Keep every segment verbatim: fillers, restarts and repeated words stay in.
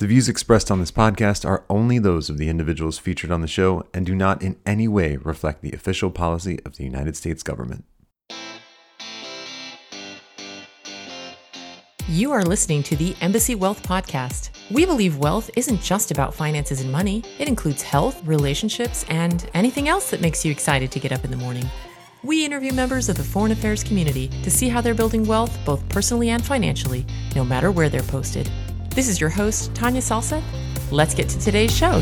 The views expressed on this podcast are only those of the individuals featured on the show and do not in any way reflect the official policy of the United States government. You are listening to the Embassy Wealth Podcast. We believe wealth isn't just about finances and money. It includes health, relationships, and anything else that makes you excited to get up in the morning. We interview members of the foreign affairs community to see how they're building wealth both personally and financially, no matter where they're posted. This is your host, Tanya Salsa. Let's get to today's show.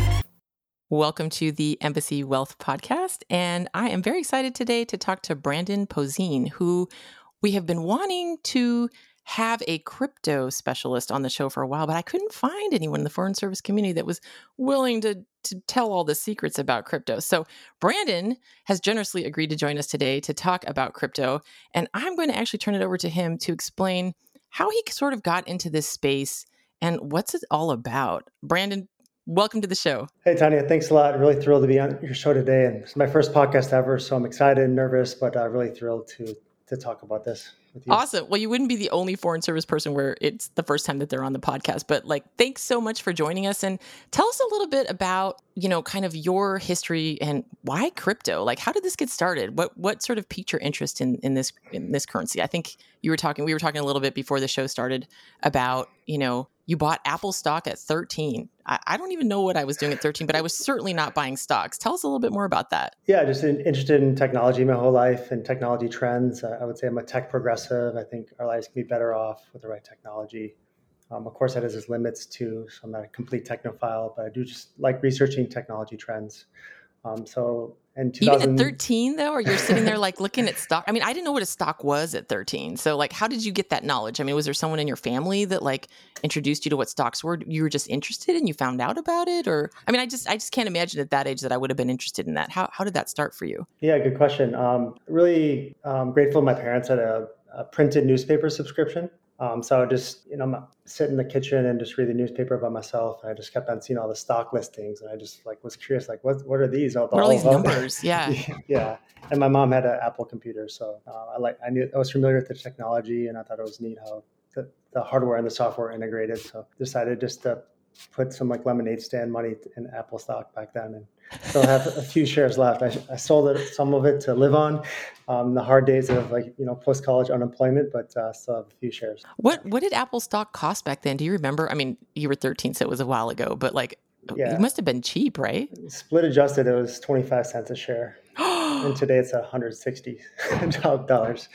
Welcome to the Embassy Wealth Podcast, and I am very excited today to talk to Brandon Posehn, who we have been wanting to have a crypto specialist on the show for a while, but I couldn't find anyone in the foreign service community that was willing to, to tell all the secrets about crypto. So Brandon has generously agreed to join us today to talk about crypto, and I'm going to actually turn it over to him to explain how he sort of got into this space and what's it all about. Brandon, welcome to the show. Hey, Tanya, thanks a lot. Really thrilled to be on your show today. And it's my first podcast ever, so I'm excited and nervous, but uh, really thrilled to to talk about this with you. Awesome. Well, you wouldn't be the only foreign service person where it's the first time that they're on the podcast, but like, thanks so much for joining us, and tell us a little bit about, you know, kind of your history and why crypto. Like, how did this get started? What what sort of piqued your interest in in this in this currency? I think you were talking, we were talking a little bit before the show started about, you know, you bought Apple stock at thirteen. I, I don't even know what I was doing at thirteen, but I was certainly not buying stocks. Tell us a little bit more about that. Yeah, just in, interested in technology my whole life and technology trends. Uh, I would say I'm a tech progressive. I think our lives can be better off with the right technology. Um, of course, that has its limits too, so I'm not a complete technophile, but I do just like researching technology trends. Um, so in two thousand... Even at thirteen, though, or you're sitting there like looking at stock? I mean, I didn't know what a stock was at thirteen. So like, how did you get that knowledge? I mean, was there someone in your family that like introduced you to what stocks were? You were just interested and you found out about it? Or, I mean, I just, I just can't imagine at that age that I would have been interested in that. How, how did that start for you? Yeah, good question. Um, really um, grateful my parents had a, a printed newspaper subscription. Um, so I just, you know, sit in the kitchen and just read the newspaper by myself. And I just kept on seeing all the stock listings. And I just like was curious, like, what what are these? All, what are all these numbers? Yeah. Yeah. And my mom had an Apple computer. So uh, I like, I knew, I was familiar with the technology, and I thought it was neat how the, the hardware and the software integrated. So decided just to put some like lemonade stand money in Apple stock back then, and still have a few shares left. I, I sold it, some of it to live on um, the hard days of like, you know, post-college unemployment, but uh, still have a few shares. What what did Apple stock cost back then? Do you remember? I mean, you were thirteen, so it was a while ago, but like, yeah. It must have been cheap, right? Split adjusted, it was twenty-five cents a share. And today it's one hundred sixty dollars.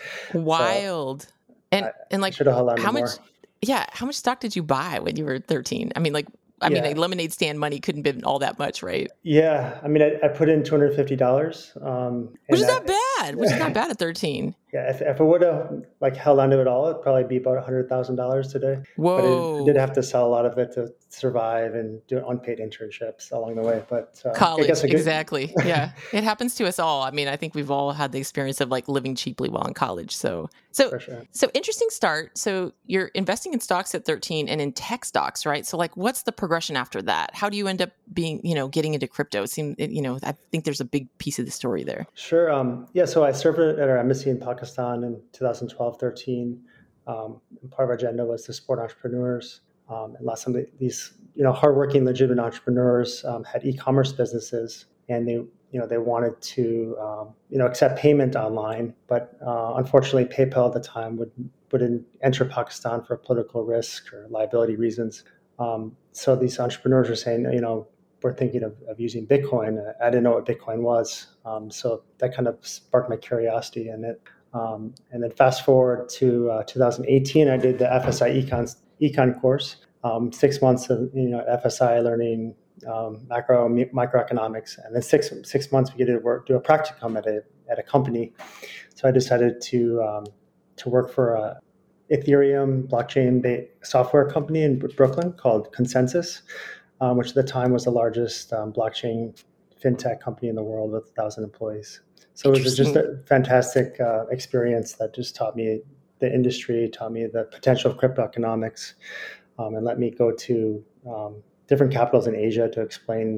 Wild. So and I, and like, how much? More. Yeah, how much stock did you buy when you were thirteen? I mean, like, I yeah. mean, a lemonade stand money couldn't have been all that much, right? Yeah, I mean, I, I put in two hundred fifty dollars, um, which is not bad. Which is not bad at thirteen. Yeah, if, if I would have like held onto it all, it'd probably be about a hundred thousand dollars today. Whoa! But it, I did have to sell a lot of it to survive and do unpaid internships along the way. But uh, college, I guess I could... exactly. Yeah, it happens to us all. I mean, I think we've all had the experience of like living cheaply while in college. So, so, For sure. so interesting start. So you're investing in stocks at thirteen and in tech stocks, right? So, like, what's the progression after that? How do you end up being, you know, getting into crypto? It seems, you know, I think there's a big piece of the story there. Sure. Um, yeah. So I served at our embassy in Pakistan in two thousand twelve, thirteen. Um, and part of our agenda was to support entrepreneurs. Um, and lots of these, you know, hardworking, legitimate entrepreneurs um, had e-commerce businesses, and they, you know, they wanted to, um, you know, accept payment online, but uh, unfortunately, PayPal at the time would wouldn't enter Pakistan for political risk or liability reasons. Um, so these entrepreneurs were saying, you know, we're thinking of, of using Bitcoin. I didn't know what Bitcoin was, um, so that kind of sparked my curiosity in it. Um, and then fast forward to uh, two thousand eighteen, I did the F S I econ econ course. Um, six months of, you know, F S I learning um, macro microeconomics, and then six six months we get to work do a practicum at a at a company. So I decided to um, to work for a Ethereum blockchain software company in Brooklyn called Consensus, um, which at the time was the largest um, blockchain fintech company in the world with a thousand employees. So it was just a fantastic uh, experience that just taught me the industry, taught me the potential of crypto economics, um, and let me go to um, different capitals in Asia to explain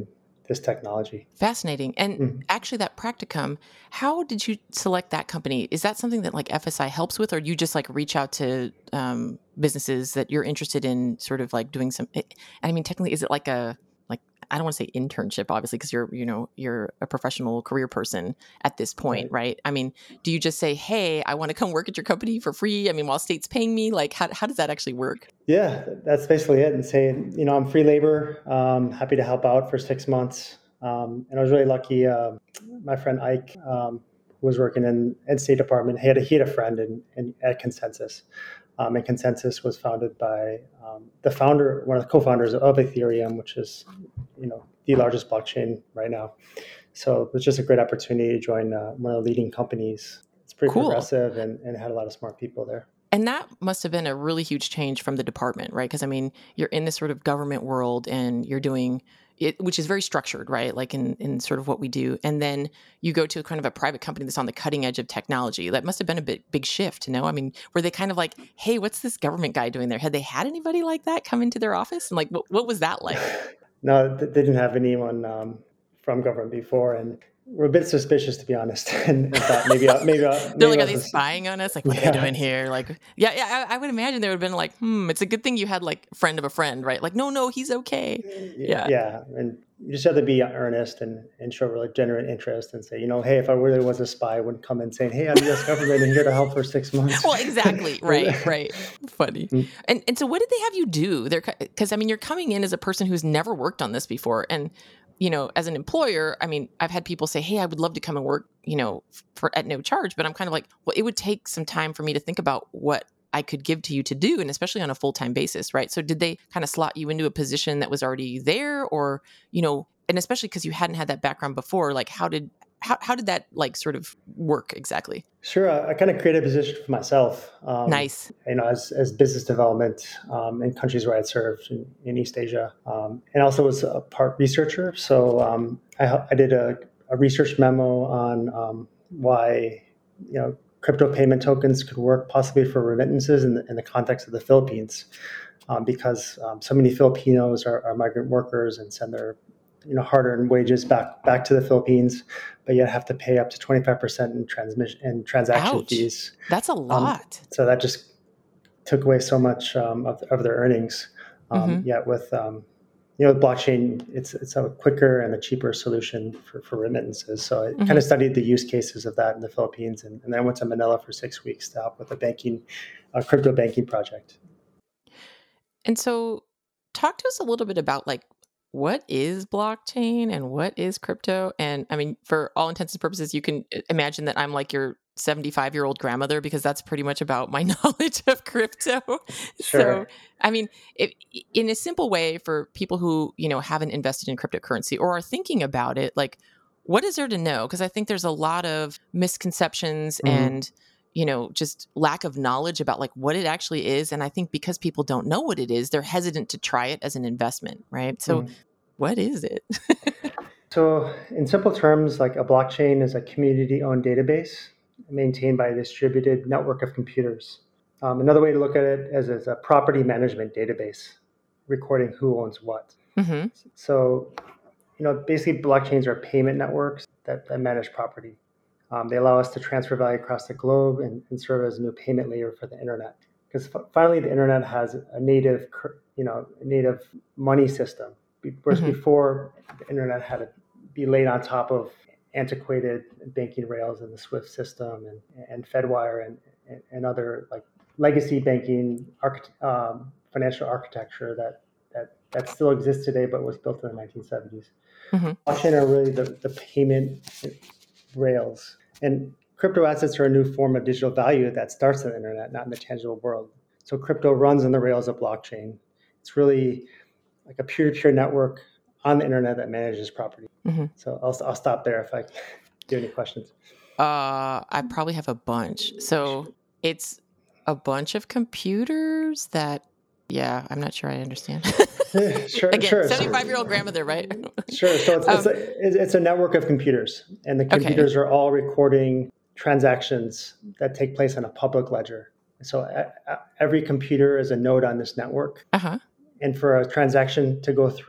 this technology. Fascinating. And Mm. actually that practicum, how did you select that company? Is that something that like F S I helps with, or you just like reach out to um, businesses that you're interested in sort of like doing some, I mean, technically, is it like a, like, I don't want to say internship, obviously, because you're, you know, you're a professional career person at this point, right. right? I mean, do you just say, hey, I want to come work at your company for free? I mean, while state's paying me, like, how, how does that actually work? Yeah, that's basically it. And say, you know, I'm free labor, um, happy to help out for six months. Um, and I was really lucky. Uh, my friend Ike, um, who was working in, in State Department, he had a, he had a friend in, in, at Consensus. Um, and Consensus was founded by um, the founder, one of the co-founders of Ethereum, which is, you know, the largest blockchain right now. So it was just a great opportunity to join uh, one of the leading companies. It's pretty Cool. progressive and, and had a lot of smart people there. And that must have been a really huge change from the department, right? Because I mean, you're in this sort of government world and you're doing it, which is very structured, right? Like in, in sort of what we do. And then you go to kind of a private company that's on the cutting edge of technology. That must have been a bit big shift, you know? I mean, were they kind of like, hey, what's this government guy doing there? Had they had anybody like that come into their office? And like, what, what was that like? No, they didn't have anyone um, from government before. And we're a bit suspicious, to be honest. and, and thought maybe, I'll, maybe, I'll, maybe they're like, are I'll they just... spying on us? Like, what yeah. are they doing here? Like, yeah, yeah. I, I would imagine they would have been like, hmm, it's a good thing you had like friend of a friend, right? Like, no, no, he's okay. Yeah, yeah. And you just have to be earnest and, and show really genuine interest and say, you know, hey, if I really was a spy, I wouldn't come in saying, hey, I'm the U S government and here to help for six months. Well, exactly. Right, right. Funny. And and so what did they have you do? They're because I mean, you're coming in as a person who's never worked on this before, and you know, as an employer, I mean, I've had people say, hey, I would love to come and work, you know, for at no charge. But I'm kind of like, well, it would take some time for me to think about what I could give to you to do, and especially on a full-time basis, right? So did they kind of slot you into a position that was already there, or, you know, and especially because you hadn't had that background before, like how did how how did that like sort of work exactly? Sure. I, I kind of created a position for myself. Um, nice. You know, as, as business development um, in countries where I'd served in, in East Asia, um, and also was a part researcher. So um, I, I did a, a research memo on um, why, you know, crypto payment tokens could work possibly for remittances in the, in the context of the Philippines, um, because um, so many Filipinos are, are migrant workers and send their, you know, hard-earned wages back back to the Philippines, but yet have to pay up to twenty-five percent in transmission and transaction Ouch. fees. That's a lot. Um, so that just took away so much um, of, of their earnings. Um, mm-hmm. Yet with um, you know, blockchain, it's it's a quicker and a cheaper solution for, for remittances. So I mm-hmm. kind of studied the use cases of that in the Philippines, and, and then I went to Manila for six weeks to help with a banking, a crypto banking project. And so, talk to us a little bit about like, what is blockchain and what is crypto? And I mean, for all intents and purposes, you can imagine that I'm like your seventy-five-year-old grandmother, because that's pretty much about my knowledge of crypto. Sure. So, I mean, if, in a simple way for people who, you know, haven't invested in cryptocurrency or are thinking about it, like, what is there to know? Because I think there's a lot of misconceptions mm-hmm. and, you know, just lack of knowledge about like what it actually is. And I think because people don't know what it is, they're hesitant to try it as an investment, right? So mm. what is it? So in simple terms, like a blockchain is a community-owned database maintained by a distributed network of computers. Um, another way to look at it is as a property management database, recording who owns what. Mm-hmm. So, you know, basically blockchains are payment networks that, that manage property. Um, they allow us to transfer value across the globe and, and serve as a new payment layer for the internet. Because f- finally, the internet has a native, you know, a native money system. Whereas mm-hmm. before, the internet had to be laid on top of antiquated banking rails in the SWIFT system and, and Fedwire and, and, and other like legacy banking arch- um, financial architecture that, that that still exists today, but was built in the nineteen seventies. Mm-hmm. Blockchain are really the, the payment rails. And crypto assets are a new form of digital value that starts on the internet, not in the tangible world. So crypto runs on the rails of blockchain. It's really like a peer-to-peer network on the internet that manages property. Mm-hmm. So I'll I'll stop there if I do any questions. Uh, I probably have a bunch. So it's a bunch of computers that, yeah, I'm not sure I understand. sure, Again, sure. seventy-five-year-old grandmother, right? Sure. So it's, um, it's, a, it's a network of computers, and the computers okay. are all recording transactions that take place on a public ledger. So uh, every computer is a node on this network. Uh-huh. And for a transaction to go through,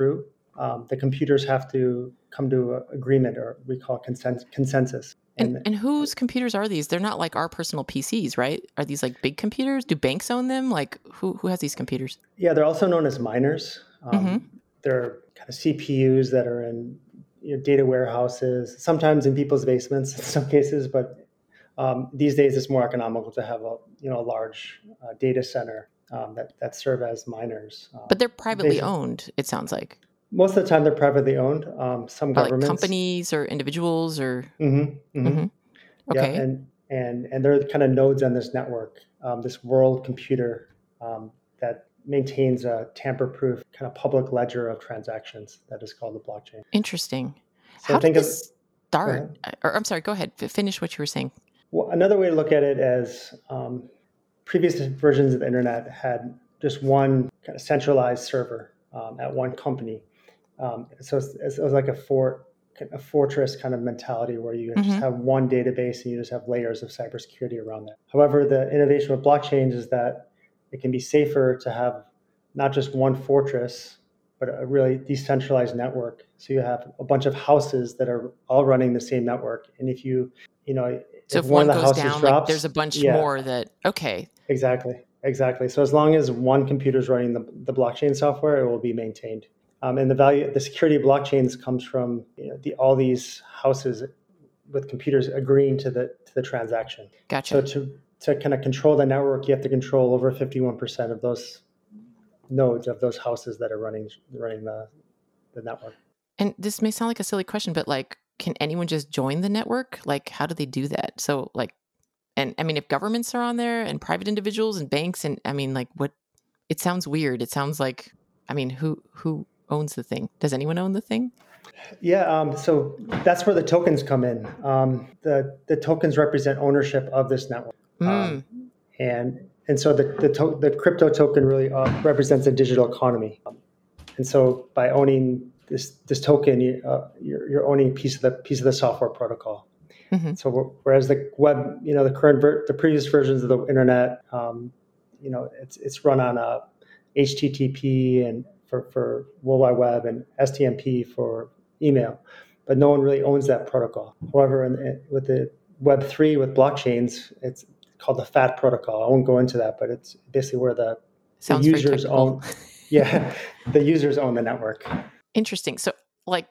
um, the computers have to come to an agreement, or we call consens- consensus. And, and and whose computers are these? They're not like our personal P Cs, right? Are these like big computers? Do banks own them? Like who who has these computers? Yeah, they're also known as miners. Um, mm-hmm. They're kind of C P Us that are in, you know, data warehouses, sometimes in people's basements in some cases, but um, these days it's more economical to have a you know a large uh, data center um, that that serve as miners. Um, but they're privately basically, owned, it sounds like. Most of the time they're privately owned. Um, some By governments, like companies or individuals or. Mm-hmm, mm-hmm. Mm-hmm. Okay. Yeah, and and and they're kind of nodes on this network, um, this world computer um, that maintains a tamper-proof kind of public ledger of transactions that is called the blockchain. Interesting. So How think did of, this start? Or I'm sorry, go ahead. Finish what you were saying. Well, another way to look at it as um, previous versions of the internet had just one kind of centralized server um, at one company. Um, so it's, it was like a fort, a fortress kind of mentality where you mm-hmm. just have one database and you just have layers of cybersecurity around that. However, the innovation with blockchains is that it can be safer to have not just one fortress, but a really decentralized network. So you have a bunch of houses that are all running the same network. And if you, you know, so if, if one, one of the goes houses down, drops, like there's a bunch yeah, more that, okay. Exactly, exactly. So as long as one computer is running the, the blockchain software, it will be maintained. Um, and the value, the security of blockchains comes from you know, the, all these houses with computers agreeing to the to the transaction. Gotcha. So to to kind of control the network, you have to control over fifty-one percent of those nodes of those houses that are running running the the network. And this may sound like a silly question, but like, can anyone just join the network? Like, how do they do that? So like, and I mean, if governments are on there and private individuals and banks, and I mean, like what, it sounds weird. It sounds like, I mean, who, who owns the thing? Does anyone own the thing? Yeah. Um, so that's where the tokens come in. Um, the, the tokens represent ownership of this network. Mm. Um, and, and so the, the, to- the crypto token really uh, represents a digital economy. Um, and so by owning this, this token, you, uh, you're, you're owning a piece of the piece of the software protocol. Mm-hmm. So whereas the web, you know, the current, ver- the previous versions of the internet, um, you know, it's it's run on a H T T P and for, for World Wide Web and S T M P for email, but no one really owns that protocol. However, in, in, with the Web three with blockchains, it's called the FAT protocol. I won't go into that, but it's basically where the, the users own. Yeah, the users own the network. Interesting. So, like,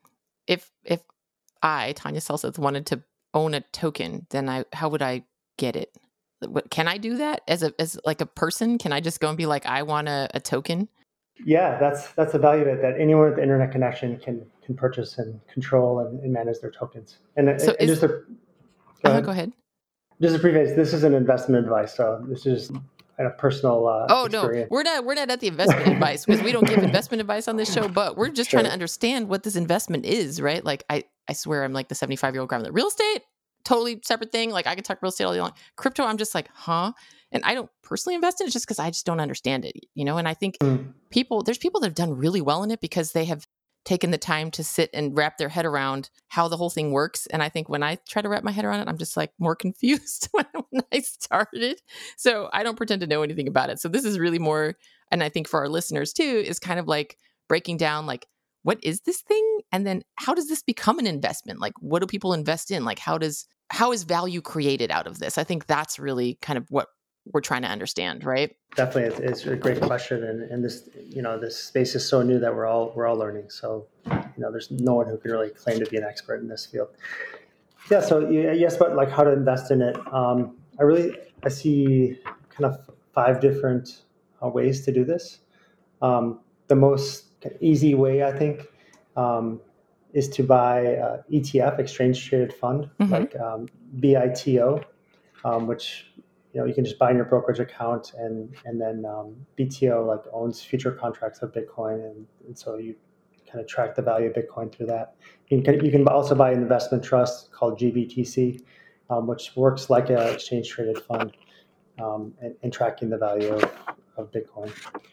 if if I, Tanya Selseth, wanted to own a token, then I how would I get it? What, can I do that as a as like a person? Can I just go and be like, I want a, a token? Yeah, that's that's the value of it. That anyone with the internet connection can can purchase and control and, and manage their tokens. And, so and is, just a, go, uh-huh, ahead. go ahead. Just a preface. This is an investment advice, so this is a personal. Uh, oh experience. no, we're not. We're not at the investment advice because we don't give investment advice on this show. But we're just sure. trying to understand what this investment is, right? Like I, I swear, I'm like the seventy-five year old grandmother. Real estate, totally separate thing. Like I could talk real estate all day long. Crypto, I'm just like, huh? And I don't personally invest in it just because I just don't understand it, you know. And I think mm. people, there's people that have done really well in it because they have taken the time to sit and wrap their head around how the whole thing works. And I think when I try to wrap my head around it, I'm just like more confused when, when I started. So I don't pretend to know anything about it. So this is really more, and I think for our listeners too, is kind of like breaking down like, what is this thing? And then how does this become an investment? Like, what do people invest in? Like, how does, how is value created out of this? I think that's really kind of what we're trying to understand, right? Definitely, it's, it's a great question, and, and this, you know, this space is so new that we're all we're all learning. So, you know, there's no one who can really claim to be an expert in this field. Yeah. So, yes, but like how to invest in it. Um, I really I see kind of five different uh, ways to do this. Um, the most easy way, I think, um, is to buy a E T F, exchange traded fund, mm-hmm. like um, B I T O, um, which you know, you can just buy in your brokerage account, and and then um, B T O like owns future contracts of Bitcoin, and, and so you kind of track the value of Bitcoin through that. You can you can also buy an investment trust called G B T C, um, which works like an exchange traded fund, um, and, and tracking the value of, of Bitcoin.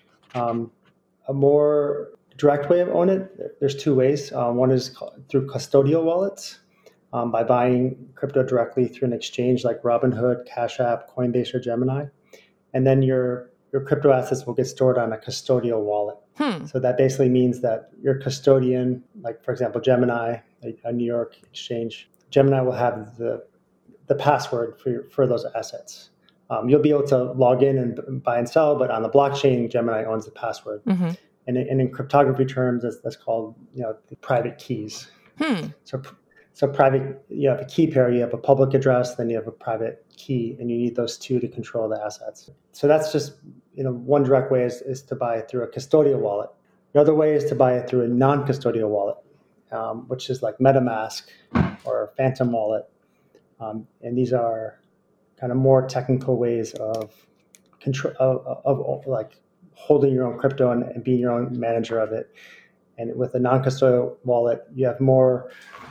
Um, a more direct way of owning it, there's two ways. Uh, one is through custodial wallets. Um, by buying crypto directly through an exchange like Robinhood, Cash App, Coinbase, or Gemini. And then your your crypto assets will get stored on a custodial wallet. Hmm. So that basically means that your custodian, like for example, Gemini, a, a New York exchange, Gemini will have the the password for your, for those assets. Um, you'll be able to log in and buy and sell, but on the blockchain, Gemini owns the password. Mm-hmm. And, and in cryptography terms, that's, that's called, you know, the private keys. Hmm. So, so private, you have a key pair, you have a public address, then you have a private key, and you need those two to control the assets. So that's just, you know, one direct way is, is to buy it through a custodial wallet. Another way is to buy it through a non-custodial wallet, um, which is like MetaMask or Phantom Wallet. Um, and these are kind of more technical ways of control of, of, of like holding your own crypto and, and being your own manager of it. And with a non-custodial wallet, you have more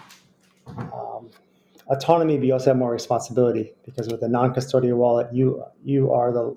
um, autonomy, but you also have more responsibility, because with a non-custodial wallet, you you are the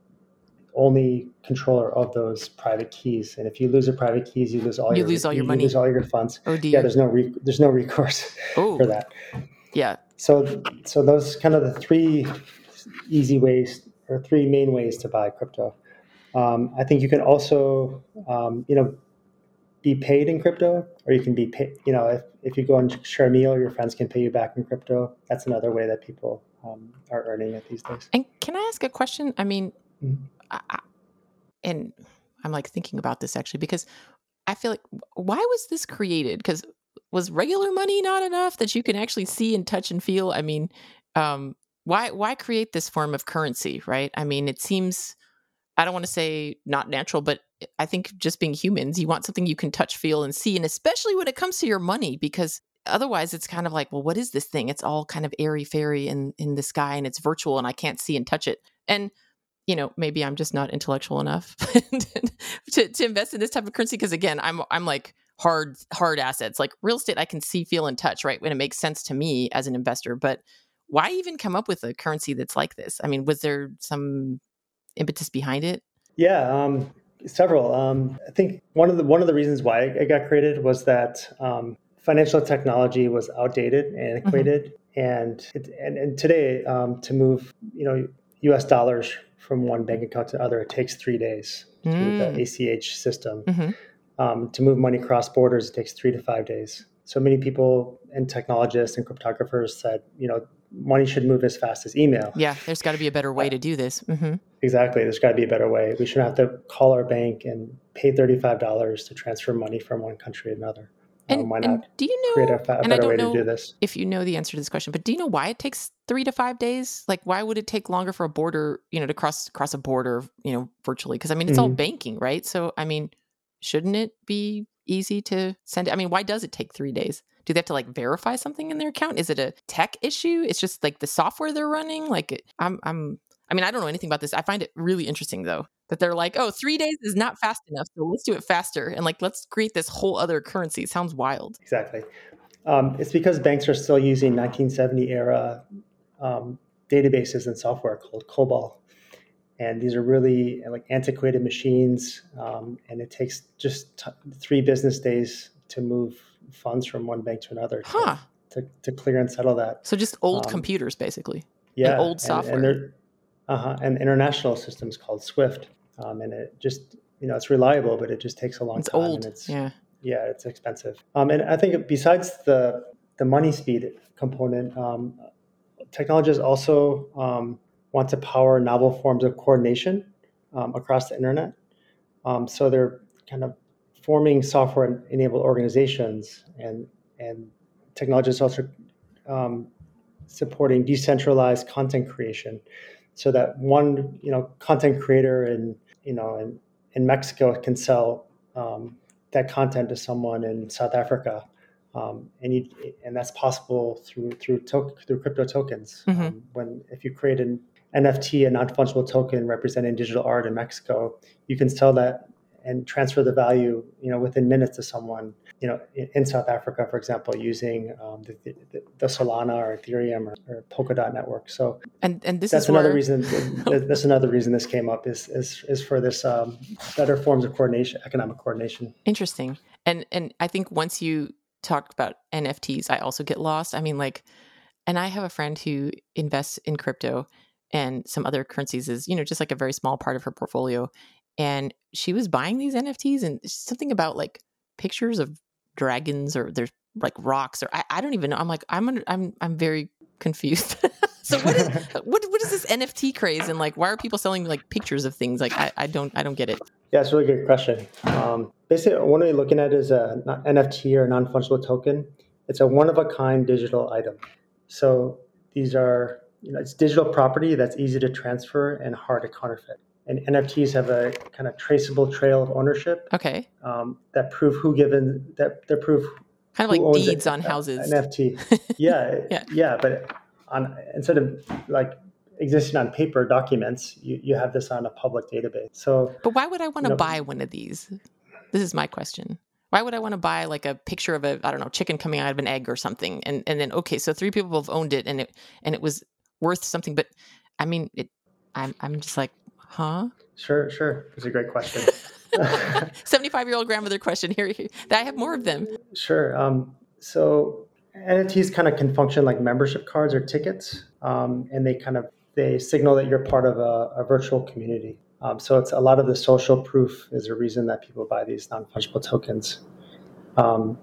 only controller of those private keys. And if you lose your private keys, you lose all You your lose all your you money. lose all your funds. Oh dear. Yeah, there's no re- there's no recourse Oh. for that. Yeah. So so those kind of the three easy ways, or three main ways to buy crypto. Um, I think you can also, um, you know, be paid in crypto, or you can be paid, you know, if, if you go and share a meal, your friends can pay you back in crypto. That's another way that people um, are earning it these days. And can I ask a question? I mean, Mm-hmm. I, I, and I'm like thinking about this actually, because I feel like, why was this created? Because was regular money not enough that you can actually see and touch and feel? I mean, um, why why create this form of currency, right? I mean, it seems, I don't want to say not natural, but I think just being humans, you want something you can touch, feel, and see, and especially when it comes to your money, because otherwise it's kind of like, well, what is this thing? It's all kind of airy-fairy in, in the sky, and it's virtual, and I can't see and touch it. And, you know, maybe I'm just not intellectual enough to, to invest in this type of currency, because again, I'm I'm like hard hard assets, like real estate I can see, feel, and touch, right? When it makes sense to me as an investor. But why even come up with a currency that's like this? I mean, was there some impetus behind it? Yeah, um, several. Um, I think one of the one of the reasons why it got created was that um, financial technology was outdated and antiquated, mm-hmm. and, it, and and today um, to move, you know, U S dollars from one bank account to another, it takes three days mm. through the A C H system. Mm-hmm. Um, to move money across borders, it takes three to five days. So many people and technologists and cryptographers said, you know, money should move as fast as email. Yeah, there's got to be a better way uh, to do this. Mm-hmm. Exactly. There's got to be a better way. We shouldn't have to call our bank and pay thirty-five dollars to transfer money from one country to another. And, um, why and not do you know, create a, fa- a and I better don't way know to do this? If you know the answer to this question, but do you know why it takes three to five days? Like, why would it take longer for a border, you know, to cross cross a border, you know, virtually? Because I mean, it's mm-hmm. all banking, right? So, I mean, shouldn't it be easy to send it? I mean, why does it take three days? Do they have to like verify something in their account? Is it a tech issue? It's just like the software they're running. Like, I'm, I'm, I mean, I don't know anything about this. I find it really interesting though, that they're like, oh, three days is not fast enough. So let's do it faster. And like, let's create this whole other currency. It sounds wild. Exactly. Um, it's because banks are still using nineteen seventy era um, databases and software called COBOL. And these are really like antiquated machines. Um, and it takes just t- three business days to move funds from one bank to another to, huh. to, to clear and settle that. So just old um, computers, basically. Yeah. And old software. And, and, uh-huh, and international systems called SWIFT. Um, and it just, you know, it's reliable, but it just takes a long it's time. Old. And it's yeah. Yeah, it's expensive. Um, and I think besides the, the money speed component, um, technologists also um, want to power novel forms of coordination um, across the internet. Um, so they're kind of forming software-enabled organizations, and and technologists also um, supporting decentralized content creation, so that one you know content creator in you know in, in Mexico can sell um, that content to someone in South Africa, um, and you, and that's possible through through to, through crypto tokens. Mm-hmm. Um, when if you create an N F T, a non-fungible token representing digital art in Mexico, you can sell that and transfer the value, you know, within minutes to someone, you know, in, in South Africa, for example, using um, the, the, the Solana or Ethereum or, or Polkadot network. So, and and this that's is another where... reason. That's another reason this came up is is is for this um, better forms of coordination, economic coordination. Interesting, and and I think once you talked about N F Ts, I also get lost. I mean, like, and I have a friend who invests in crypto. and some other currencies is, you know, just like a very small part of her portfolio. And she was buying these N F Ts and something about like pictures of dragons or there's like rocks or I, I don't even know. I'm like, I'm under, I'm I'm very confused. So what is what what is this N F T craze and like why are people selling like pictures of things? Like I, I don't I don't get it. Yeah, it's a really good question. Um, basically, one way of looking at it is a N F T or non-fungible token. It's a one-of-a-kind digital item. So these are, you know, it's digital property that's easy to transfer and hard to counterfeit. And N F Ts have a kind of traceable trail of ownership. Okay. Um, that prove who given that that prove kind of like deeds on houses. N F T. Yeah, yeah, yeah, but on instead of like existing on paper documents, you, you have this on a public database. So, but why would I want to you know, buy one of these? This is my question. Why would I want to buy like a picture of a, I don't know, chicken coming out of an egg or something? And and then, okay, so three people have owned it and it and it was worth something. But I mean, it, I'm I'm just like, huh? Sure, sure. It's a great question. seventy-five-year-old grandmother question. Here, here. I have more of them. Sure. Um, so N F Ts kind of can function like membership cards or tickets, um, and they kind of they signal that you're part of a, a virtual community. Um, so it's a lot of the social proof is a reason that people buy these non-fungible tokens. Um,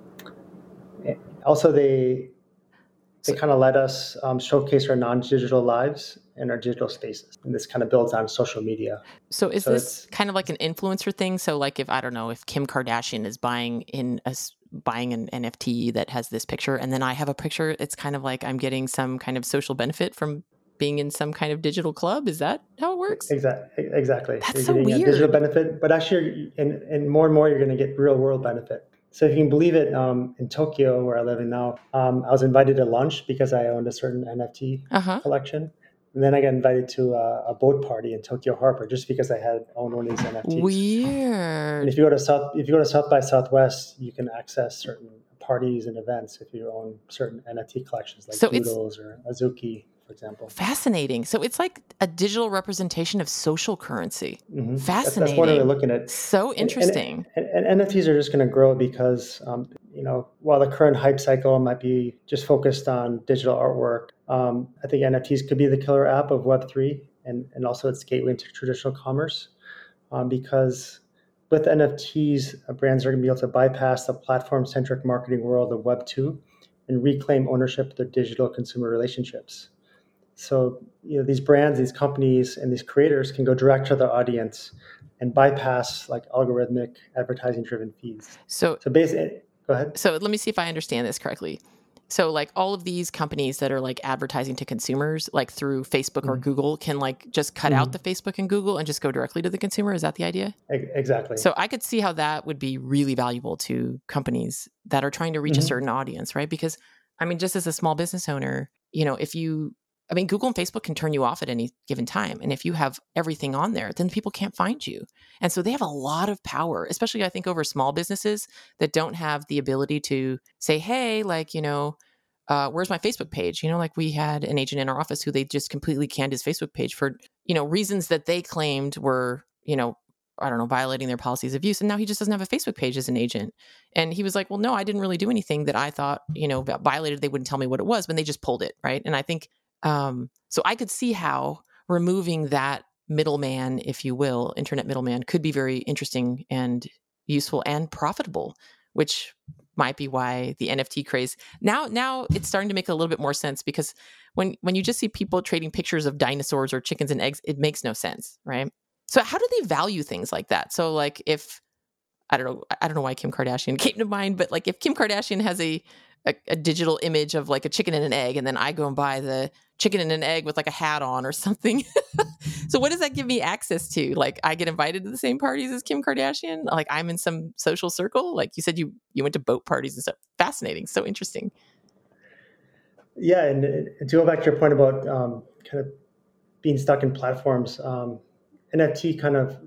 also, they they kind of let us um, showcase our non-digital lives and our digital spaces, and this kind of builds on social media. So is so this kind of like an influencer thing? So like if I don't know if Kim Kardashian is buying in a buying an N F T that has this picture, and then I have a picture, it's kind of like I'm getting some kind of social benefit from being in some kind of digital club. Is that how it works? Exactly. Exactly. That's you're so getting weird. A digital benefit, but actually, and and more and more, you're going to get real world benefit. So if you can believe it, um, in Tokyo, where I live in now, um, I was invited to lunch because I owned a certain N F T uh-huh. collection. And then I got invited to a, a boat party in Tokyo Harbor just because I had owned one of these N F Ts. Weird. And if you go to South, if you go to South by Southwest, you can access certain parties and events if you own certain N F T collections like so Doodles or Azuki, for example. Fascinating. So it's like a digital representation of social currency. Mm-hmm. Fascinating. That's, that's one way of looking at it. So interesting. And, and, and, and N F Ts are just going to grow because, um, you know, while the current hype cycle might be just focused on digital artwork, um, I think N F Ts could be the killer app of Web three and, and also its gateway into traditional commerce. Um, because with N F Ts, uh, brands are going to be able to bypass the platform-centric marketing world of Web two and reclaim ownership of their digital consumer relationships. So, you know, these brands, these companies, and these creators can go direct to their audience and bypass like algorithmic advertising-driven feeds. So, so basically, go ahead. So let me see if I understand this correctly. So like all of these companies that are like advertising to consumers, like through Facebook mm-hmm. or Google, can like just cut mm-hmm. out the Facebook and Google and just go directly to the consumer. Is that the idea? Exactly. So I could see how that would be really valuable to companies that are trying to reach mm-hmm. a certain audience, right? Because I mean, just as a small business owner, you know, if you, I mean, Google and Facebook can turn you off at any given time. And if you have everything on there, then people can't find you. And so they have a lot of power, especially I think over small businesses that don't have the ability to say, hey, like, you know, uh, where's my Facebook page? You know, like we had an agent in our office who they just completely canned his Facebook page for, you know, reasons that they claimed were, you know, I don't know, violating their policies of use. And now he just doesn't have a Facebook page as an agent. And he was like, well, no, I didn't really do anything that I thought, you know, violated. They wouldn't tell me what it was, but they just pulled it. Right. And I think, Um, so I could see how removing that middleman, if you will, internet middleman, could be very interesting and useful and profitable, which might be why the N F T craze now, now it's starting to make a little bit more sense because when, when you just see people trading pictures of dinosaurs or chickens and eggs, it makes no sense. Right. So how do they value things like that? So like if, I don't know, I don't know why Kim Kardashian came to mind, but like if Kim Kardashian has a, a, a digital image of like a chicken and an egg, and then I go and buy the chicken and an egg with like a hat on or something. So what does that give me access to? Like I get invited to the same parties as Kim Kardashian? Like I'm in some social circle? Like you said, you, you went to boat parties and stuff. Fascinating. So interesting. Yeah. And, and to go back to your point about um, kind of being stuck in platforms, um, N F T kind of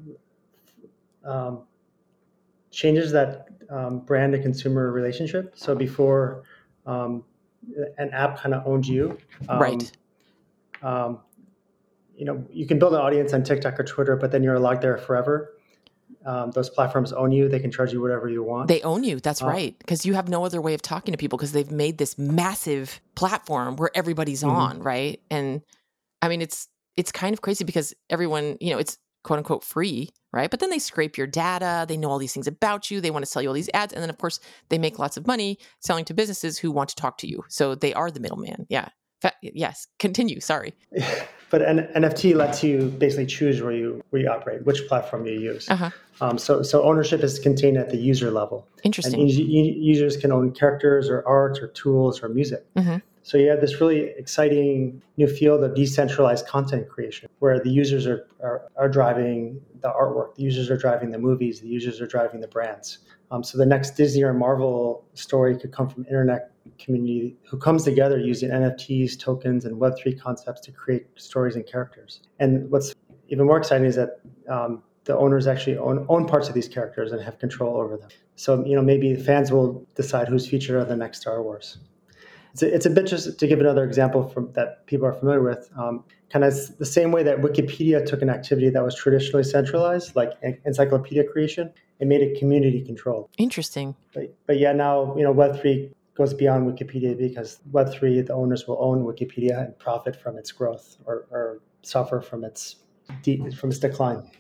um, changes that um, brand to consumer relationship. So before um, an app kind of owned you. Um, right. Um, you know, you can build an audience on TikTok or Twitter, but then you're locked there forever. Um, those platforms own you. They can charge you whatever you want. They own you. That's uh, right. Because you have no other way of talking to people because they've made this massive platform where everybody's mm-hmm. on, right? And I mean, it's it's kind of crazy because everyone, you know, it's quote unquote free, right? But then they scrape your data. They know all these things about you. They want to sell you all these ads. And then, of course, they make lots of money selling to businesses who want to talk to you. So they are the middleman. Yeah. Fa- yes. Continue. Sorry. But an N F T lets you basically choose where you where you operate, which platform you use. Uh-huh. Um, so so ownership is contained at the user level. Interesting. And u- users can own characters or art or tools or music. Mm-hmm. So you have this really exciting new field of decentralized content creation, where the users are, are, are driving the artwork, the users are driving the movies, the users are driving the brands. Um, so the next Disney or Marvel story could come from internet community who comes together using N F Ts, tokens, and Web three concepts to create stories and characters. And what's even more exciting is that um, the owners actually own, own parts of these characters and have control over them. So, you know, maybe fans will decide who's featured on the next Star Wars. It's a, it's a bit, just to give another example from that people are familiar with, um, kind of the same way that Wikipedia took an activity that was traditionally centralized, like encyclopedia creation, and made it community controlled. Interesting. But, but yeah, now, you know, Web three goes beyond Wikipedia because Web three, the owners will own Wikipedia and profit from its growth or, or suffer from its de- from its decline.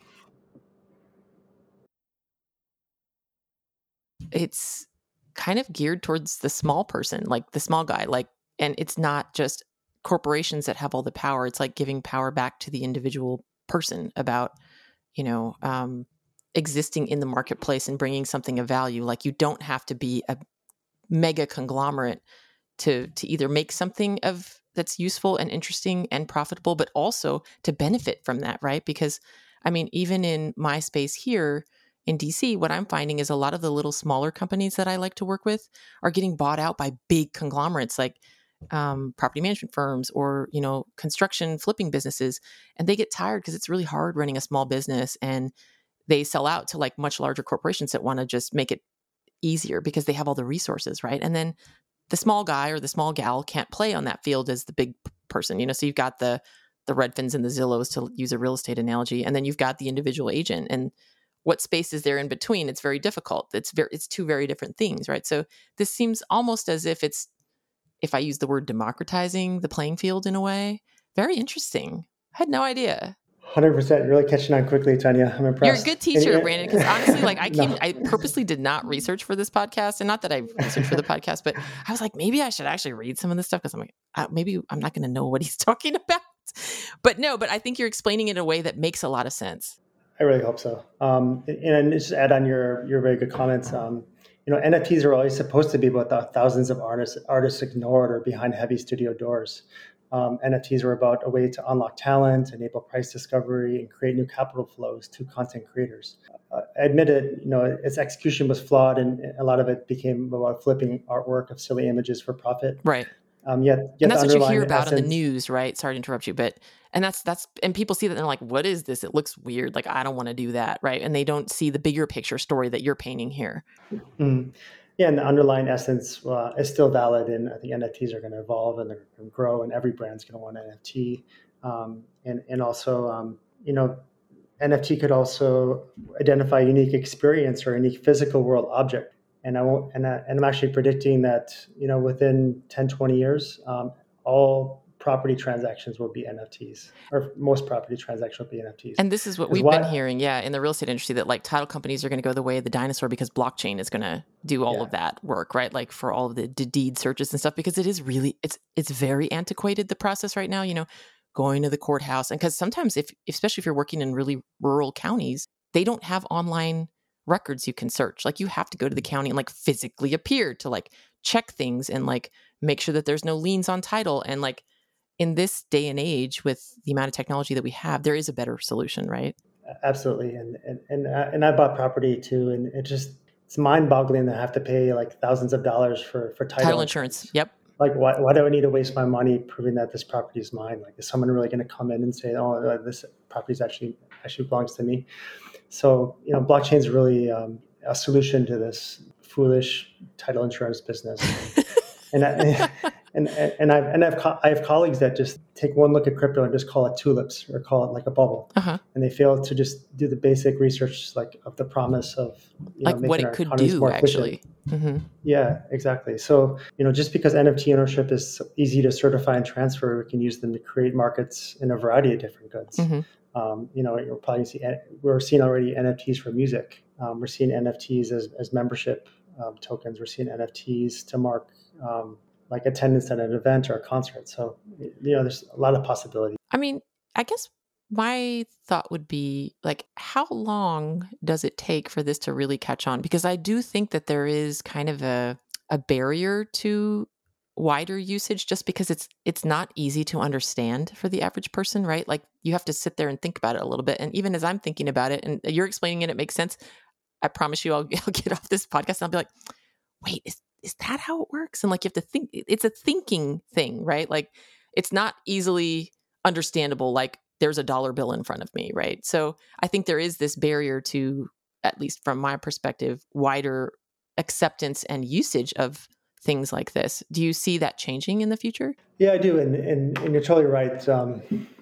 It's kind of geared towards the small person, like the small guy, like, and it's not just corporations that have all the power. It's like giving power back to the individual person about, you know, um, existing in the marketplace and bringing something of value. Like you don't have to be a mega conglomerate to, to either make something of that's useful and interesting and profitable, but also to benefit from that, right? Because I mean, even in my space here, in D C, what I'm finding is a lot of the little smaller companies that I like to work with are getting bought out by big conglomerates like um, property management firms or, you know, construction flipping businesses. And they get tired because it's really hard running a small business, and they sell out to like much larger corporations that want to just make it easier because they have all the resources, right? And then the small guy or the small gal can't play on that field as the big person, you know? So you've got the the Redfins and the Zillows, to use a real estate analogy, and then you've got the individual agent. And what space is there in between? It's very difficult. It's very, it's two very different things, right? So this seems almost as if it's, if I use the word democratizing the playing field in a way, very interesting. I had no idea. one hundred percent. You're really catching on quickly, Tanya. I'm impressed. You're a good teacher, and, Brandon, because honestly, like I came, no. I purposely did not research for this podcast, and not that I researched for the podcast, but I was like, maybe I should actually read some of this stuff because I'm like, uh, maybe I'm not going to know what he's talking about. But no, but I think you're explaining it in a way that makes a lot of sense. I really hope so. Um, and, and just add on your your very good comments. Um, you know, N F Ts are always supposed to be about the thousands of artists artists ignored or behind heavy studio doors. Um, N F Ts are about a way to unlock talent, enable price discovery, and create new capital flows to content creators. Uh, I admit it, you know, its execution was flawed, and a lot of it became about flipping artwork of silly images for profit. Right. Um, yet, yet and that's what you hear about essence, on the news, right? Sorry to interrupt you, but and that's that's and people see that and they're like, "What is this? It looks weird. Like I don't want to do that," right? And they don't see the bigger picture story that you're painting here. Mm-hmm. Yeah, and the underlying essence uh, is still valid, and I think N F Ts are going to evolve and they're going to grow, and every brand's going to want an N F T. Um, and and also, um, you know, N F T could also identify a unique experience or a unique physical world object. And I won't, and, I, and I'm actually predicting that, you know, within ten, twenty years, um, all property transactions will be N F Ts, or most property transactions will be N F Ts. And this is what we've why, been hearing, yeah, in the real estate industry, that like title companies are going to go the way of the dinosaur because blockchain is going to do all yeah. of that work, right? Like for all of the deed searches and stuff, because it is really, it's it's very antiquated, the process right now, you know, going to the courthouse. And because sometimes, if especially if you're working in really rural counties, they don't have online records you can search. Like you have to go to the county and like physically appear to like check things and like make sure that there's no liens on title. And like in this day and age, with the amount of technology that we have, there is a better solution, right? Absolutely. And and and, and I bought property too, and it just it's mind-boggling to have to pay like thousands of dollars for for title, title insurance. insurance. Yep. Like why why do I need to waste my money proving that this property is mine? Like is someone really going to come in and say, oh, this property is actually actually belongs to me? So, you know, blockchain is really um, a solution to this foolish title insurance business. and I, and and I've and I've co- I have colleagues that just take one look at crypto and just call it tulips or call it like a bubble, uh-huh. and they fail to just do the basic research, like of the promise of you like know, what it could do more actually. efficient. Mm-hmm. Yeah, exactly. So, you know, just because N F T ownership is so easy to certify and transfer, we can use them to create markets in a variety of different goods. Mm-hmm. Um, you know, you're probably see, we're seeing already N F Ts for music. Um, we're seeing N F Ts as, as membership um, tokens. We're seeing N F Ts to mark um, like attendance at an event or a concert. So, you know, there's a lot of possibilities. I mean, I guess my thought would be like, how long does it take for this to really catch on? Because I do think that there is kind of a, a barrier to wider usage just because it's it's not easy to understand for the average person, right? Like you have to sit there and think about it a little bit. And even as I'm thinking about it and you're explaining it, it makes sense. I promise you I'll, I'll get off this podcast and I'll be like, wait, is, is that how it works? And like you have to think, it's a thinking thing, right? Like it's not easily understandable, like there's a dollar bill in front of me, right? So I think there is this barrier to, at least from my perspective, wider acceptance and usage of things like this. Do you see that changing in the future? Yeah, I do. And, and, and you're totally right. Um,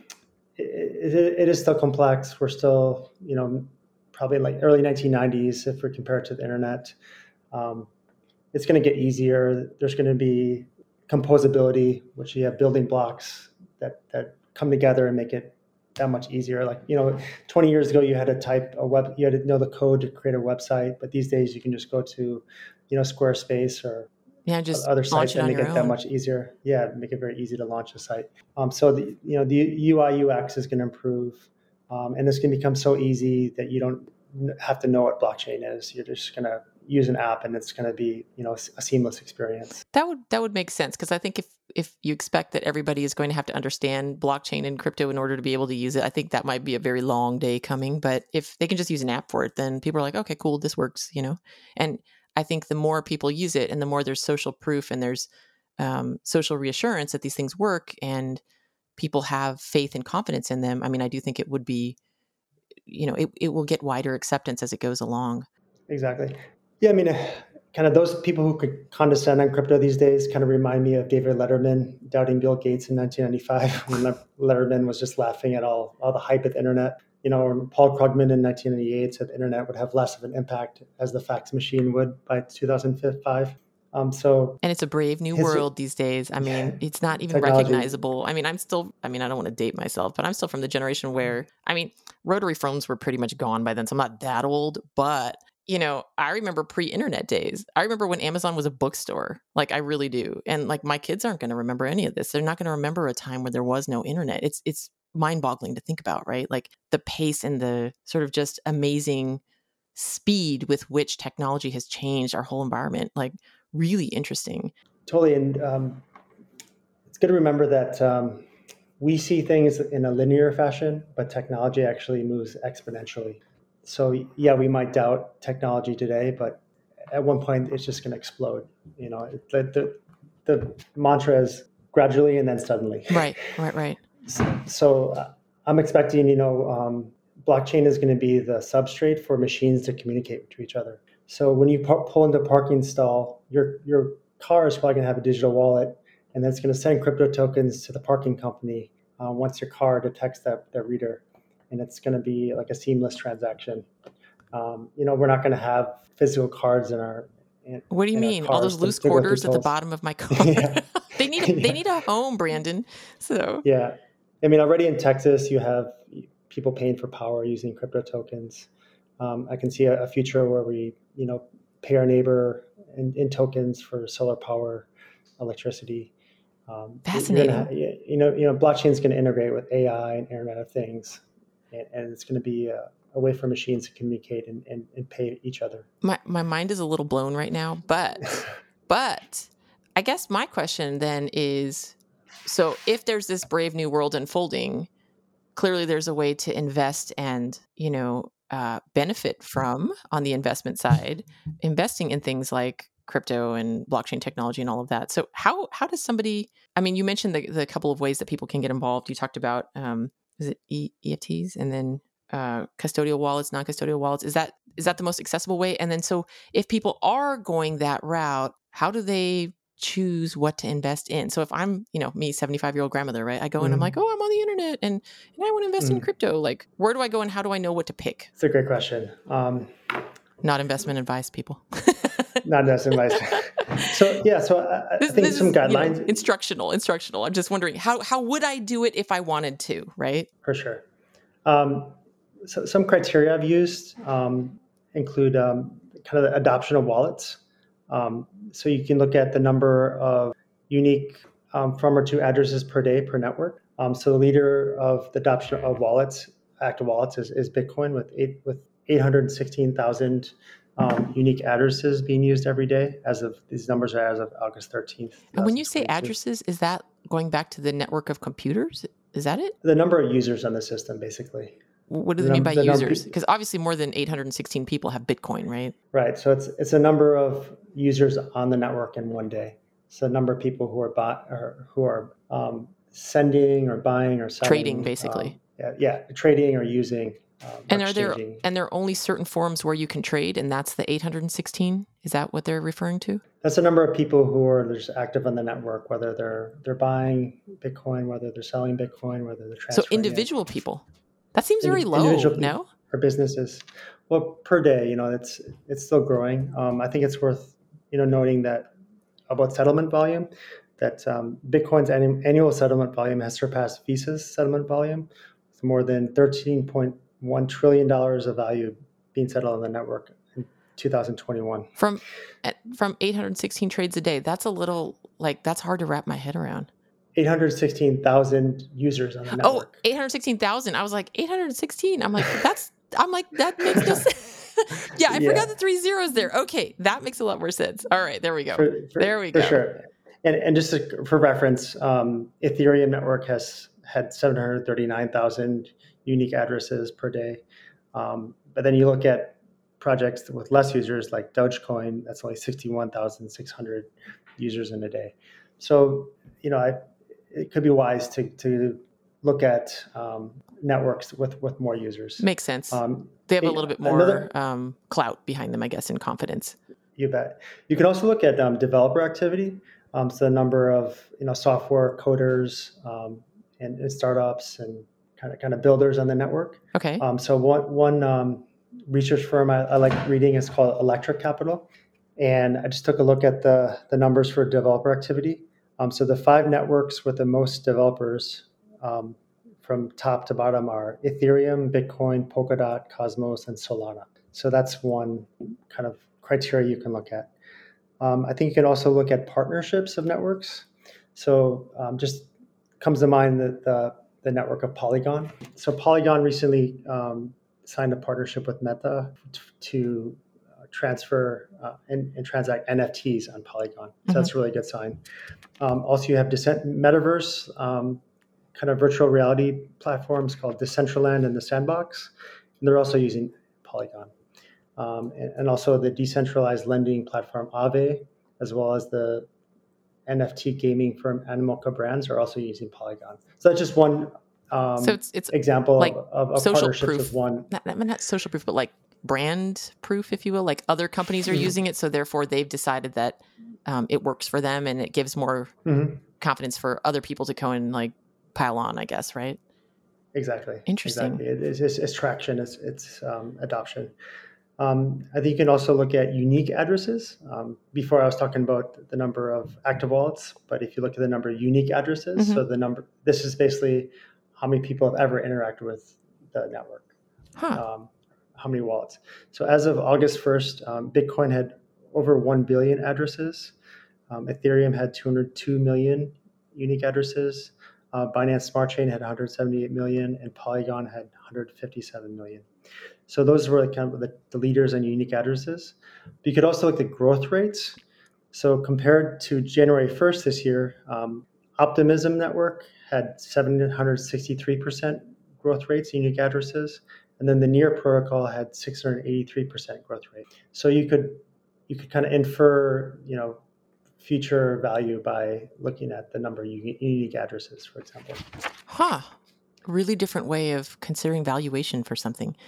it, it, it is still complex. We're still, you know, probably like early nineteen nineties if we compare it to the internet. Um, it's going to get easier. There's going to be composability, which you have building blocks that, that come together and make it that much easier. Like, you know, twenty years ago, you had to type a web, you had to know the code to create a website. But these days you can just go to, you know, Squarespace or yeah, just other sites and make it that own. much easier. Yeah, make it very easy to launch a site. Um, so the you know the U I U X is going to improve, um, and it's going to become so easy that you don't have to know what blockchain is. You're just going to use an app, and it's going to be you know a seamless experience. That would that would make sense because I think if if you expect that everybody is going to have to understand blockchain and crypto in order to be able to use it, I think that might be a very long day coming. But if they can just use an app for it, then people are like, okay, cool, this works, you know, and I think the more people use it and the more there's social proof and there's um, social reassurance that these things work and people have faith and confidence in them. I mean, I do think it would be, you know, it, it will get wider acceptance as it goes along. Exactly. Yeah. I mean, uh, kind of those people who could condescend on crypto these days kind of remind me of David Letterman doubting Bill Gates in nineteen ninety-five when Letterman was just laughing at all, all the hype at the internet. You know, or Paul Krugman in nineteen ninety-eight said the internet would have less of an impact as the fax machine would by two thousand five. Um, so, and it's a brave new world these days. I mean, yeah, it's not even technology. Recognizable. I mean, I'm still, I mean, I don't want to date myself, but I'm still from the generation where, I mean, rotary phones were pretty much gone by then. So I'm not that old, but you know, I remember pre-internet days. I remember when Amazon was a bookstore. Like I really do. And like my kids aren't going to remember any of this. They're not going to remember a time where there was no internet. It's, it's, mind-boggling to think about, right? Like the pace and the sort of just amazing speed with which technology has changed our whole environment. Like really interesting. Totally. And um, it's good to remember that um, we see things in a linear fashion, but technology actually moves exponentially. So yeah, we might doubt technology today, but at one point it's just going to explode. You know, the, the, the mantra is gradually and then suddenly. Right, right, right. So, so uh, I'm expecting, you know, um, blockchain is going to be the substrate for machines to communicate to each other. So when you par- pull into a parking stall, your your car is probably going to have a digital wallet, and that's going to send crypto tokens to the parking company uh, once your car detects that, that reader, and it's going to be like a seamless transaction. Um, you know, we're not going to have physical cards in our. In, what do you mean? All those loose quarters at the bottom of my car? Yeah. they need a, yeah. they need a home, Brandon. So yeah. I mean, already in Texas, you have people paying for power using crypto tokens. Um, I can see a, a future where we, you know, pay our neighbor in, in tokens for solar power, electricity. Um, Fascinating. Have, you know, you know, blockchain is going to integrate with A I and Internet of Things, and, and it's going to be a, a way for machines to communicate and, and, and pay each other. My my mind is a little blown right now, but but I guess my question then is. So if there's this brave new world unfolding, clearly there's a way to invest and, you know, uh, benefit from on the investment side, investing in things like crypto and blockchain technology and all of that. So how how does somebody, I mean, you mentioned the, the couple of ways that people can get involved. You talked about, um, is it e- EFTs and then uh, custodial wallets, non-custodial wallets. Is that is that the most accessible way? And then so if people are going that route, how do they choose what to invest in? So if I'm, you know, me, seventy-five-year-old grandmother, right? I go and mm. I'm like, oh, I'm on the internet and, and I want to invest mm. in crypto. Like, where do I go and how do I know what to pick? It's a great question. Um, Not investment advice, people. not necessarily my. So yeah, so I, this, I think this some is, guidelines. You know, instructional, instructional. I'm just wondering how how would I do it if I wanted to, right? For sure. Um, so some criteria I've used um, include um, kind of the adoption of wallets. Um, so you can look at the number of unique um, from or to addresses per day per network. Um, so the leader of the adoption of wallets, active wallets, is, is Bitcoin with eight with eight hundred sixteen thousand um, unique addresses being used every day. As of these numbers are as of August thirteenth. And when you say addresses, is that going back to the network of computers? Is that it? The number of users on the system, basically. What do they mean by users? Because obviously more than eight hundred sixteen people have Bitcoin, right? Right. So it's it's a number of users on the network in one day. So a number of people who are bought or who are um, sending or buying or selling, trading, basically. Um, yeah, yeah, trading or using. Um, and are there and there are only certain forums where you can trade, and that's the eight hundred sixteen? Is that what they're referring to? That's the number of people who are just active on the network, whether they're they're buying Bitcoin, whether they're selling Bitcoin, whether they're transferring. So individual it. people. That seems very Indi- low, no? For businesses. Well, per day, you know, it's it's still growing. Um, I think it's worth, you know, noting that about settlement volume, that um, Bitcoin's annual settlement volume has surpassed Visa's settlement volume with more than thirteen point one trillion dollars of value being settled on the network in two thousand twenty-one. From from eight hundred sixteen trades a day, that's a little, like, that's hard to wrap my head around. eight hundred sixteen thousand users on the network. Oh, eight hundred sixteen thousand. I was like, eight hundred sixteen? I'm like, that's, I'm like, that makes no sense. yeah, I yeah. forgot the three zeros there. Okay, that makes a lot more sense. All right, there we go. For, for, there we for go. Sure. And, and just to, for reference, um, Ethereum network has had seven hundred thirty-nine thousand unique addresses per day. Um, but then you look at projects with less users like Dogecoin, that's only sixty-one thousand six hundred users in a day. So, you know, I, it could be wise to to look at um, networks with, with more users. Makes sense. Um, they have a little bit more another, um, clout behind them, I guess, and confidence. You bet. You can also look at um, developer activity. Um, so the number of you know software coders um, and, and startups and kind of kind of builders on the network. Okay. Um, so one one um, research firm I, I like reading is called Electric Capital, and I just took a look at the the numbers for developer activity. Um, so the five networks with the most developers um, from top to bottom are Ethereum, Bitcoin, Polkadot, Cosmos, and Solana. So that's one kind of criteria you can look at. Um, I think you can also look at partnerships of networks. So um, just comes to mind the, the, the network of Polygon. So Polygon recently um, signed a partnership with Meta to, to uh, transfer uh, and, and transact N F Ts on Polygon. So mm-hmm. that's a really good sign. Um, also, you have Decent- Metaverse, um, kind of virtual reality platforms called Decentraland and The Sandbox. And they're also using Polygon. Um, and, and also the decentralized lending platform Aave, as well as the N F T gaming firm Animoca Brands are also using Polygon. So that's just one um, so it's, it's example like of, of social partnerships proof. with one. Not, not social proof, but like brand proof, if you will. Like other companies are mm-hmm. using it, so therefore they've decided that um, it works for them, and it gives more mm-hmm. confidence for other people to go and like pile on, I guess, right? Exactly. Interesting. Exactly. It, it's, it's, it's traction. It's, it's um, adoption. Um, I think you can also look at unique addresses. Um, before I was talking about the number of active wallets, but if you look at the number of unique addresses, mm-hmm. so the number, this is basically how many people have ever interacted with the network, huh. um, how many wallets. So as of August first, um, Bitcoin had over one billion addresses. Um, Ethereum had two hundred two million unique addresses. Uh, Binance Smart Chain had one hundred seventy-eight million, and Polygon had one hundred fifty-seven million. So those were kind of the, the leaders and unique addresses. But you could also look at growth rates. So compared to January first this year, um, Optimism Network had seven hundred sixty-three percent growth rates, unique addresses, and then the Near protocol had six hundred eighty-three percent growth rate. So you could you could kind of infer, you know, future value by looking at the number of unique addresses, for example. Huh. Really different way of considering valuation for something.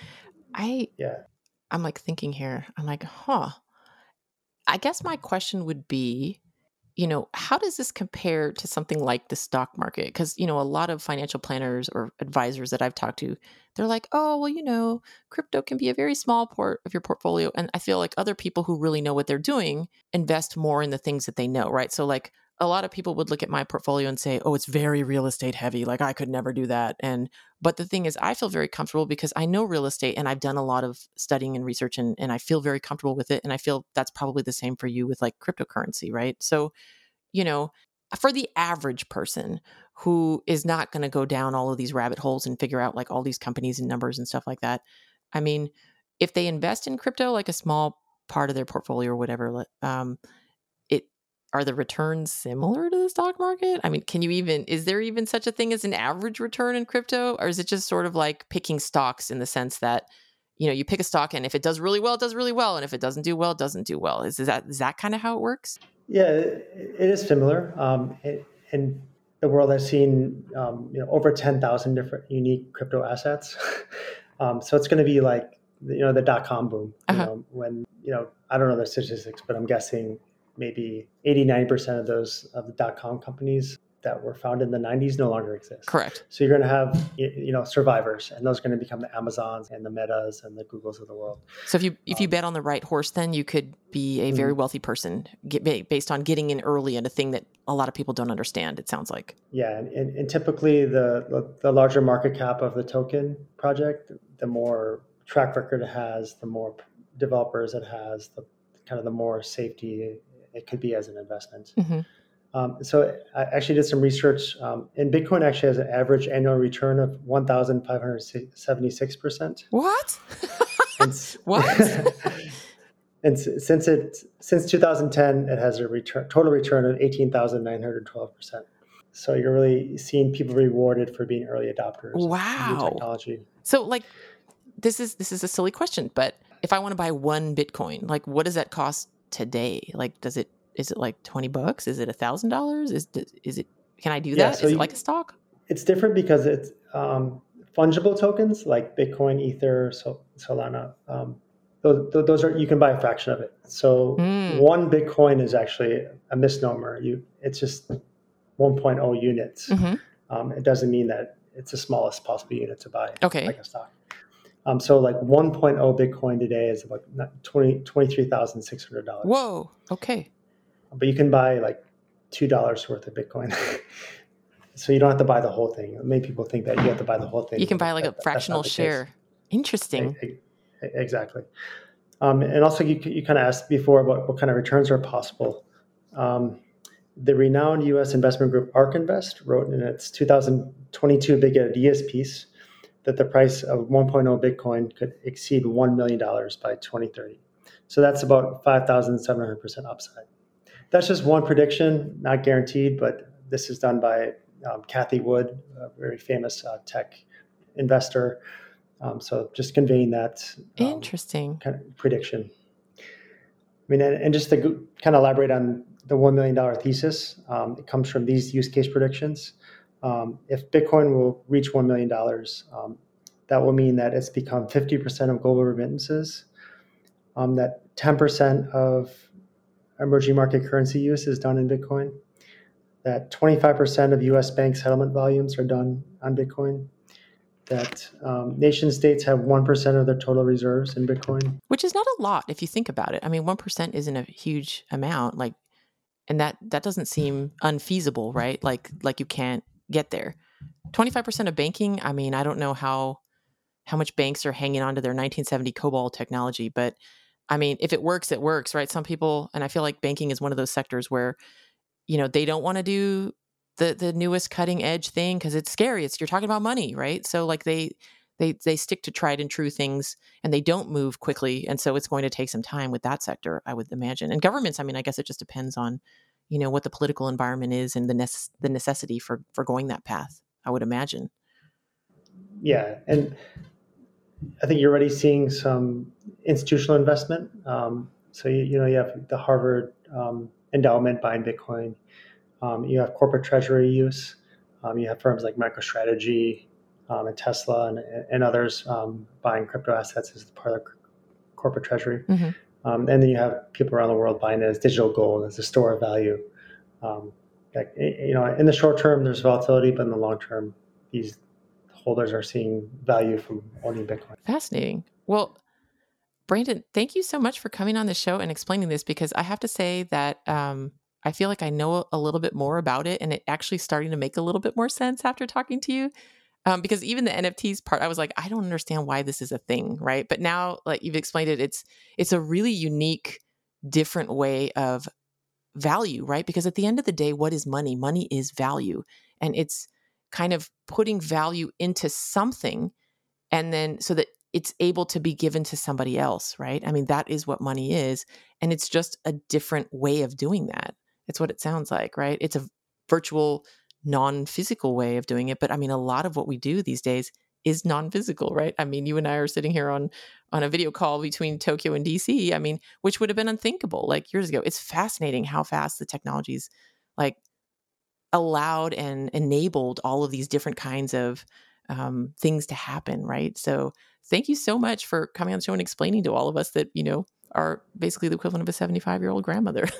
I, yeah. I'm like thinking here, I'm like, huh. I guess my question would be, you know, how does this compare to something like the stock market? Because, you know, a lot of financial planners or advisors that I've talked to, they're like, oh, well, you know, crypto can be a very small part of your portfolio. And I feel like other people who really know what they're doing invest more in the things that they know, right? So like a lot of people would look at my portfolio and say, oh, it's very real estate heavy. Like I could never do that. And, but the thing is, I feel very comfortable because I know real estate and I've done a lot of studying and research and, and I feel very comfortable with it. And I feel that's probably the same for you with like cryptocurrency, right? So, you know, for the average person who is not going to go down all of these rabbit holes and figure out like all these companies and numbers and stuff like that. I mean, if they invest in crypto, like a small part of their portfolio or whatever, um, it, are the returns similar to the stock market? I mean, can you even, is there even such a thing as an average return in crypto? Or is it just sort of like picking stocks in the sense that, you know, you pick a stock and if it does really well, it does really well. And if it doesn't do well, it doesn't do well. Is, is that, is that kind of how it works? Yeah, it, it is similar. Um, it, in the world, I've seen, um, you know, over ten thousand different unique crypto assets. um, so it's going to be like, you know, the dot-com boom, you Uh-huh. know, when, you know, I don't know the statistics, but I'm guessing maybe eighty, ninety percent of those of the dot-com companies that were founded in the nineties no longer exist. Correct. So you're going to have, you know, survivors, and those are going to become the Amazons and the Metas and the Googles of the world. So if you if you Um, bet on the right horse, then you could be a very Mhm. wealthy person get, ba- based on getting in early in a thing that a lot of people don't understand, it sounds like. Yeah, and, and, and typically the, the the larger market cap of the token project, the more track record it has, the more developers it has, the kind of the more safety it could be as an investment. Mm-hmm. Um, so I actually did some research, um, and Bitcoin actually has an average annual return of one thousand five hundred seventy-six percent. What? And, What? and s- since it since two thousand ten, it has a return total return of eighteen thousand nine hundred twelve percent. So you're really seeing people rewarded for being early adopters of new Wow. technology. So like this is this is a silly question, but if I want to buy one Bitcoin, like what does that cost today? Like does it is it like twenty bucks? Is it a thousand dollars? Is is it can I do Yeah, that? so Is it you- like a stock? It's different because it's um, fungible tokens like Bitcoin, Ether, Sol- Solana. Um, those, those are you can buy a fraction of it. So Mm. one Bitcoin is actually a misnomer. You it's just one point zero units. Mm-hmm. Um, it doesn't mean that it's the smallest possible unit to buy, Okay. like a stock. Um, so like one point zero Bitcoin today is about twenty, twenty-three thousand six hundred dollars. Whoa. Okay. But you can buy like two dollars worth of Bitcoin. So you don't have to buy the whole thing. Many people think that you have to buy the whole thing. You can buy like That- a that's not fractional the case. share. Interesting. E- e- Exactly. Um, and also, you, you kind of asked before about what kind of returns are possible. Um, the renowned U S investment group ARK Invest wrote in its two thousand twenty-two Big Ideas piece that the price of one point zero Bitcoin could exceed one million dollars by twenty thirty. So that's about five thousand seven hundred percent upside. That's just one prediction, not guaranteed, but this is done by um, Kathy Wood, a very famous uh, tech investor. Um, so just conveying that um, Interesting. kind of prediction. I mean, and, and just to go, kind of elaborate on the one million dollars thesis, um, it comes from these use case predictions. Um, if Bitcoin will reach one million dollars, um, that will mean that it's become fifty percent of global remittances, um, that ten percent of emerging market currency use is done in Bitcoin, that twenty-five percent of U S bank settlement volumes are done on Bitcoin, that um, nation states have one percent of their total reserves in Bitcoin. Which is not a lot if you think about it. I mean, one percent isn't a huge amount. Like, and that, that doesn't seem unfeasible, right? Like, like you can't get there. twenty-five percent of banking. I mean, I don't know how, how much banks are hanging on to their nineteen seventy COBOL technology, but I mean, if it works, it works, right? Some people, and I feel like banking is one of those sectors where, you know, they don't want to do the the newest cutting edge thing because it's scary. It's you're talking about money, right? So like they they they stick to tried and true things and they don't move quickly, and so it's going to take some time with that sector, I would imagine. And governments, I mean, I guess it just depends on, you know, what the political environment is and the nece- the necessity for for going that path, I would imagine. Yeah, and I think you're already seeing some institutional investment. Um, so you, you know you have the Harvard um, endowment buying Bitcoin. Um, you have corporate treasury use. Um, you have firms like MicroStrategy um, and Tesla and, and others um, buying crypto assets as part of corporate treasury. Mm-hmm. Um, and then you have people around the world buying it as digital gold, as a store of value. Um, like, you know, in the short term, there's volatility, but in the long term, these holders are seeing value from owning Bitcoin. Fascinating. Well, Brandon, thank you so much for coming on the show and explaining this, because I have to say that um, I feel like I know a little bit more about it, and it actually starting to make a little bit more sense after talking to you. Um, because even the N F Ts part, I was like, I don't understand why this is a thing, right? But now, like you've explained it, it's it's a really unique, different way of value, right? Because at the end of the day, what is money? Money is value, and it's kind of putting value into something, and then so that it's able to be given to somebody else, right? I mean, that is what money is, and it's just a different way of doing that. It's what it sounds like, right? It's a virtual, non-physical way of doing it. But I mean, a lot of what we do these days is non-physical, right? I mean, you and I are sitting here on on a video call between Tokyo and D C, I mean, which would have been unthinkable like years ago. It's fascinating how fast the technology's like allowed and enabled all of these different kinds of um, things to happen, right? So thank you so much for coming on the show and explaining to all of us that, you know, are basically the equivalent of a seventy-five-year-old grandmother.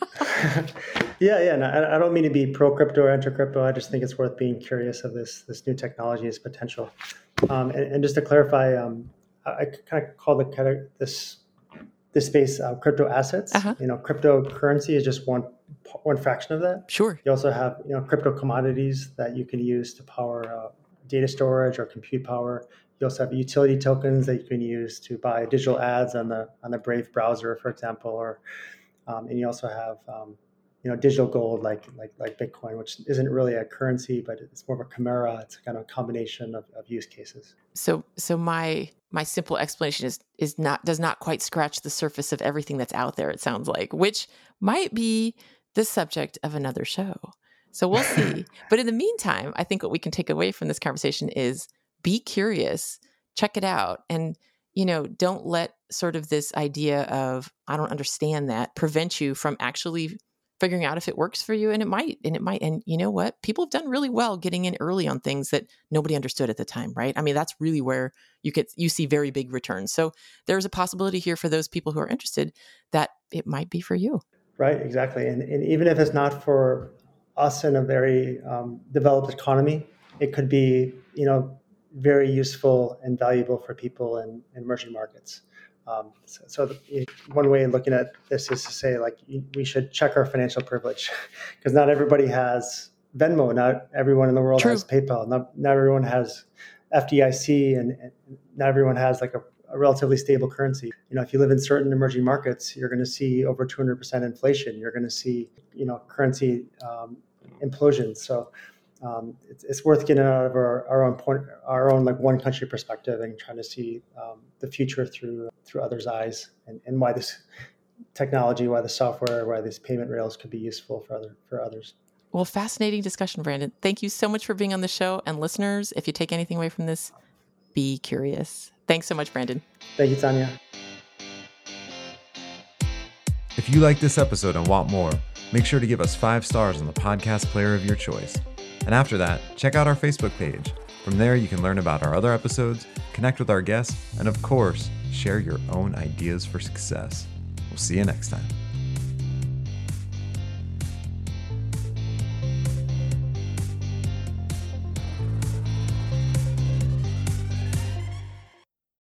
yeah, yeah. And I, I don't mean to be pro-crypto or anti-crypto. I just think it's worth being curious of this this new technology's potential. Um, and, and just to clarify, um, I, I kind of call the kind of this this space uh, crypto assets. Uh-huh. You know, cryptocurrency is just one one fraction of that. Sure. You also have you know crypto commodities that you can use to power uh, data storage or compute power. You also have utility tokens that you can use to buy digital ads on the on the Brave browser, for example, or um, and you also have um, you know digital gold like like like Bitcoin, which isn't really a currency, but it's more of a chimera. It's kind of a combination of, of use cases. So so my my simple explanation is is not does not quite scratch the surface of everything that's out there, it sounds like, which might be the subject of another show. So we'll see. But in the meantime, I think what we can take away from this conversation is be curious, check it out, and, you know, don't let sort of this idea of, I don't understand that, prevent you from actually figuring out if it works for you. And it might, and it might. And you know what? People have done really well getting in early on things that nobody understood at the time, right? I mean, that's really where you get, you see very big returns. So there's a possibility here for those people who are interested that it might be for you. Right, exactly. And, and even if it's not for us in a very um, developed economy, it could be, you know, very useful and valuable for people in, in emerging markets. Um, so so the, one way of looking at this is to say, like, we should check our financial privilege, because not everybody has Venmo, not everyone in the world True. has PayPal, not, not everyone has F D I C, and, and not everyone has like a, a relatively stable currency. You know, if you live in certain emerging markets, you're going to see over two hundred percent inflation. You're going to see, you know, currency um, implosions. So Um, it's, it's worth getting out of our, our own point, our own like one country perspective, and trying to see um, the future through through others' eyes, and, and why this technology, why the software, why these payment rails could be useful for other for others. Well, fascinating discussion, Brandon. Thank you so much for being on the show. And listeners, if you take anything away from this, be curious. Thanks so much, Brandon. Thank you, Tanya. If you like this episode and want more, make sure to give us five stars on the podcast player of your choice. And after that, check out our Facebook page. From there, you can learn about our other episodes, connect with our guests, and of course, share your own ideas for success. We'll see you next time.